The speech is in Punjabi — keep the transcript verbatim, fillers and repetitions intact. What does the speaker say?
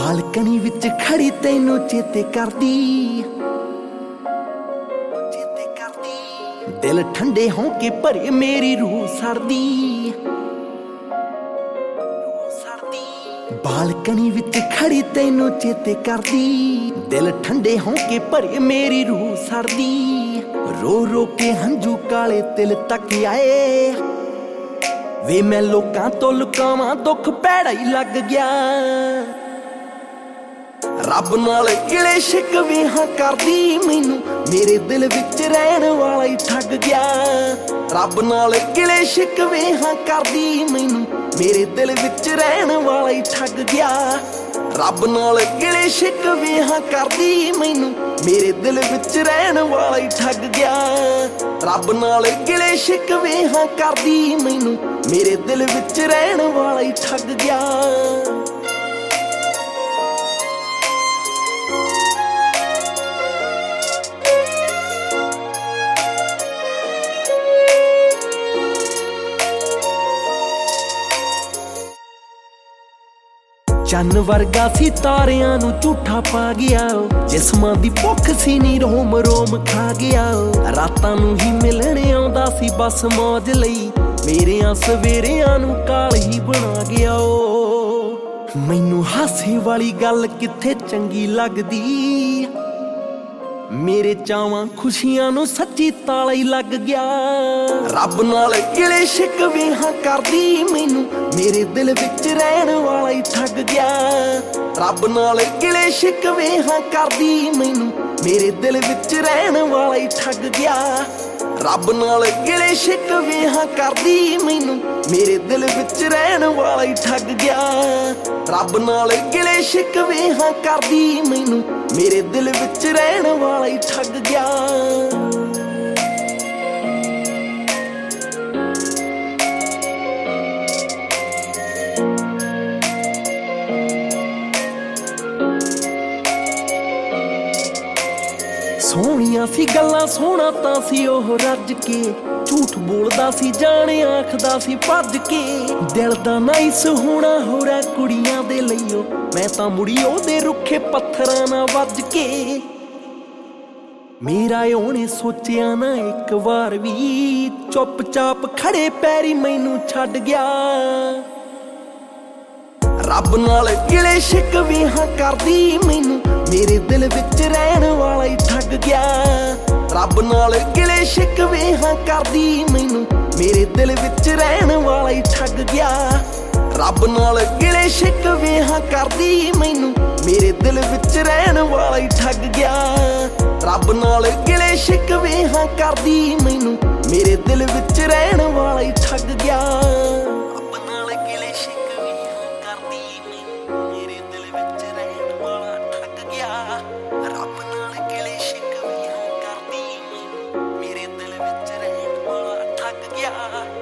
ਬਾਲਕਨੀ ਵਿੱਚ ਖੜੀ ਤੈਨੂੰ ਚੇਤੇ ਕਰਦੀ, ਚੇਤੇ ਕਰਦੀ ਦਿਲ ਠੰਡੇ ਹੋ ਕੇ ਭਰੇ ਮੇਰੀ ਰੂਹ ਸੜਦੀ, ਸੜਦੀ ਬਾਲਕਨੀ ਵਿੱਚ ਖੜੀ ਤੈਨੂੰ ਚੇਤੇ ਕਰਦੀ, ਦਿਲ ਠੰਡੇ ਹੋ ਕੇ ਭਰੇ ਮੇਰੀ ਰੂਹ ਸੜਦੀ। ਰੋ ਰੋ ਕੇ ਹੰਝੂ ਕਾਲੇ ਤਿਲ ਤੱਕ ਆਏ ਵੇ ਮੈਂ ਲੋਕਾਂ ਤੋਂ ਲੁਕਾਵਾਂ ਦੁੱਖ ਭੈੜਾ ਹੀ ਲੱਗ ਗਿਆ। ਰੱਬ ਨਾਲ ਗਿਲੇ ਸ਼ਿਕਵੇ ਹਾਂ ਕਰਦੀ ਮੈਨੂੰ ਮੇਰੇ ਦਿਲ ਵਿੱਚ ਰਹਿਣ ਵਾਲਾ ਹੀ ਠੱਗ ਗਿਆ। ਰੱਬ ਨਾਲ ਗਿਲੇ ਸ਼ਿਕਵੇ ਹਾਂ ਕਰਦੀ ਮੈਨੂੰ ਮੇਰੇ ਦਿਲ ਵਿੱਚ ਰਹਿਣ ਵਾਲਾ ਹੀ ਠੱਗ ਗਿਆ। ਰੱਬ ਨਾਲ ਗਿਲੇ ਸ਼ਿਕਵੇ ਹਾਂ ਕਰਦੀ ਮੈਨੂੰ ਮੇਰੇ ਦਿਲ ਵਿੱਚ ਰਹਿਣ ਵਾਲਾ ਹੀ ਠੱਗ ਗਿਆ। ਰੱਬ ਨਾਲ ਗਿਲੇ ਸ਼ਿਕਵੇ ਹਾਂ ਕਰਦੀ ਮੈਨੂੰ ਮੇਰੇ ਦਿਲ ਵਿੱਚ ਰਹਿਣ ਵਾਲਾ ਹੀ ਠੱਗ ਗਿਆ। ਚੰਨ ਵਰਗਾ ਸੀ ਤਾਰਿਆਂ ਨੂੰ ਝੂਠਾ ਪਾ ਗਿਆ, ਜਿਸਮਾਂ ਦੀ ਭੁੱਖ ਸੀ ਨੀ ਰੋਮ ਰੋਮ ਖਾ ਗਿਆ। ਰਾਤਾਂ ਨੂੰ ਹੀ ਮਿਲਣ ਆਉਂਦਾ ਸੀ ਬਸ ਮੌਜ ਲਈ, ਮੇਰਿਆਂ ਸਵੇਰਿਆਂ ਨੂੰ ਕਾਲ ਹੀ ਬਣਾ ਗਿਆ। ਓ ਮੈਨੂੰ ਹਾਸੇ ਵਾਲੀ ਗੱਲ ਕਿੱਥੇ ਚੰਗੀ ਲੱਗਦੀ, ਮੇਰੇ ਚਾਵਾਂ ਖੁਸ਼ੀਆਂ ਨੂੰ ਸੱਚੀ ਤਾਲਾ ਹੀ ਲੱਗ ਗਿਆ। ਰੱਬ ਨਾਲ ਗਿਲੇ ਸ਼ਿਕਵੇ ਹਾਂ ਕਰਦੀ ਮੈਨੂੰ ਮੇਰੇ ਦਿਲ ਵਿੱਚ ਰਹਿਣ ਵਾਲਾ ਹੀ ਠੱਗ ਗਿਆ। ਰੱਬ ਨਾਲ ਗਿਲੇ ਸ਼ਿਕਵੇ ਹਾਂ ਕਰਦੀ ਮੈਨੂੰ ਮੇਰੇ ਦਿਲ ਵਿੱਚ ਰਹਿਣ ਵਾਲਾ ਹੀ ਠੱਗ ਗਿਆ। ਰੱਬ ਨਾਲ ਗਿਲੇ ਸ਼ਿਕਵੇ ਹਾਂ ਕਰਦੀ ਮੈਨੂੰ ਮੇਰੇ ਦਿਲ ਵਿੱਚ ਰਹਿਣ ਵਾਲਾ ਹੀ ਠੱਗ ਗਿਆ। ਰੱਬ ਨਾਲ ਗਿਲੇ ਸ਼ਿਕਵੇ ਹਾਂ ਕਰਦੀ ਮੈਨੂੰ ਮੇਰੇ ਦਿਲ ਵਿੱਚ ਰਹਿਣ ਵਾਲਾ ਹੀ ਠੱਗ ਗਿਆ। ਸੋਹਣੀਆਂ ਸੀ ਗੱਲਾਂ ਸੋਹਣਾ ਤਾਂ ਸੀ ਉਹ ਰੱਜ ਕੇ, ਝੂਠ ਬੋਲਦਾ ਸੀ ਜਾਣ ਆਖਦਾ ਸੀ ਭੱਜ ਕੇ। ਦਿਲ ਦਾ ਨਾਈਸ ਹੋਣਾ ਹੋਰਾ ਕੁੜੀਆਂ ਦੇ ਲਈਓ, ਮੈਂ ਤਾਂ ਮੁੜੀ ਉਹਦੇ ਰੁੱਖੇ ਪੱਥਰਾਂ ਨਾਲ ਵੱਜ ਕੇ। ਮੇਰਾ ਉਹਨੇ ਸੋਚਿਆ ਨਾ ਇੱਕ ਵਾਰ ਵੀ, ਚੁੱਪ ਚਾਪ ਖੜੇ ਪੈਰੀ ਮੈਨੂੰ ਛੱਡ ਗਿਆ। ਰੱਬ ਨਾਲ ਗਿਲੇ ਸ਼ਿਕਵੇ ਹਾਂ ਕਰਦੀ ਮੈਨੂੰ ਮੇਰੇ ਦਿਲ ਵਿੱਚ ਰਹਿਣ ਵਾਲਾ ਹੀ ਠੱਗ ਗਿਆ। ਰੱਬ ਨਾਲ ਗਿਲੇ ਸ਼ਿਕਵੇ ਹਾਂ ਕਰਦੀ ਮੈਨੂੰ ਮੇਰੇ ਦਿਲ ਵਿੱਚ ਰਹਿਣ ਵਾਲਾ ਹੀ ਠੱਗ ਗਿਆ। ਰੱਬ ਨਾਲ ਗਿਲੇ ਸ਼ਿਕਵੇ ਹਾਂ ਕਰਦੀ ਮੈਨੂੰ ਮੇਰੇ ਦਿਲ ਵਿੱਚ ਰਹਿਣ ਵਾਲਾ ਹੀ ਠੱਗ ਗਿਆ। ਰੱਬ ਨਾਲ ਗਿਲੇ ਸ਼ਿਕਵੇ ਹਾਂ ਕਰਦੀ ਮੈਨੂੰ ਮੇਰੇ ਦਿਲ ਵਿੱਚ ਰਹਿਣ ਵਾਲਾ ਹੀ ਠੱਗ ਗਿਆ। ਰੱਬ ਨਾਲ ਗਿਲੇ ਸ਼ਿਕਵੇ ਹਾਂ ਕਰਦੀ ਮੈਨੂੰ ਮੇਰੇ ਦਿਲ ਵਿੱਚ ਰਹਿਣ ਵਾਲਾ ਠੱਗ ਗਿਆ। ਰੱਬ ਨਾਲ ਗਿਲੇ ਸ਼ਿਕਵੇ ਹਾਂ ਕਰਦੀ ਮੈਨੂੰ ਮੇਰੇ ਦਿਲ ਵਿੱਚ ਰਹਿਣ ਵਾਲਾ ਠੱਗ ਗਿਆ।